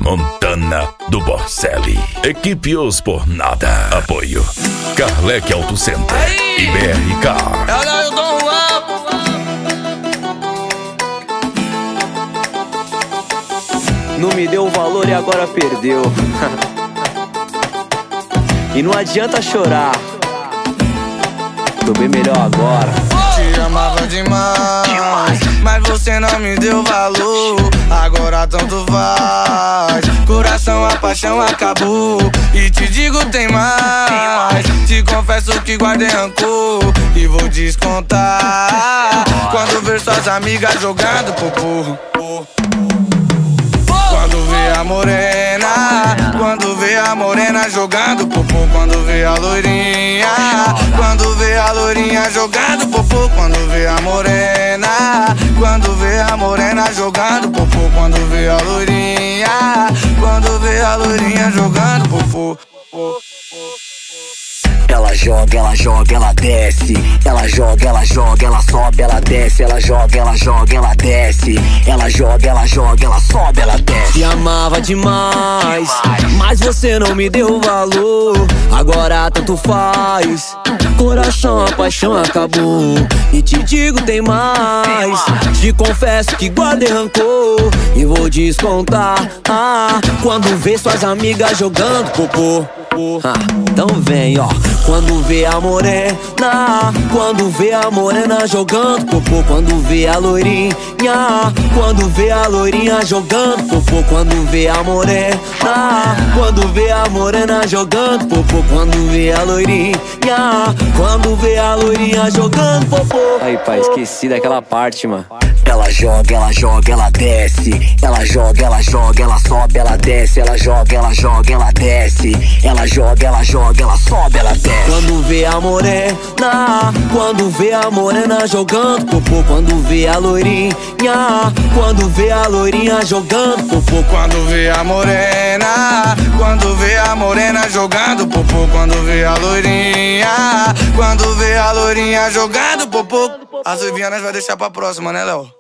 Montana do Borselli. Equipe Os Por Nada. Apoio Carlec Auto Center e BRK. Ela eu dou um up. Não me deu o valor e agora perdeu. E não adianta chorar, tô bem melhor agora. Te amava demais, mas você não me deu valor. Agora tanto faz, coração, a paixão acabou. E te digo tem mais, te confesso que guardei rancor e vou descontar quando ver suas amigas jogando popô. Quando vê a morena, quando vê a morena jogando popô. Quando vê a loirinha, quando vê a loirinha jogando popô. Quando vê a morena, quando vê a morena jogando popô. Quando vê a loirinha, quando vê a loirinha jogando popô. Ela joga, ela desce. Ela joga, ela sobe, ela desce. Ela joga, ela desce. Ela joga, ela sobe, ela desce. Te amava demais, mas você não me deu valor. Agora tanto faz, coração, a paixão acabou. E te digo tem mais, te confesso que guardei rancor e vou descontar quando vê suas amigas jogando popô. Então vem, ó. Quando vê a morena, quando vê a morena jogando popô. Quando vê a loirinha, quando vê a loirinha jogando popô. Quando vê a morena, quando vê a morena jogando popô. Quando vê a loirinha, quando vê a loirinha jogando popô. Aí, pai, esqueci daquela parte, mano. Ela joga, ela desce. Ela joga, ela sobe, ela desce. Ela joga, ela desce. Ela joga, ela sobe, ela desce. Quando vê a morena, quando vê a morena jogando popô. Quando vê a loirinha, quando vê a loirinha jogando popô. Quando vê a morena, quando vê a morena jogando popô. Quando vê a loirinha, quando vê a loirinha jogando popô. As Vivianas vai deixar pra próxima, né, Léo?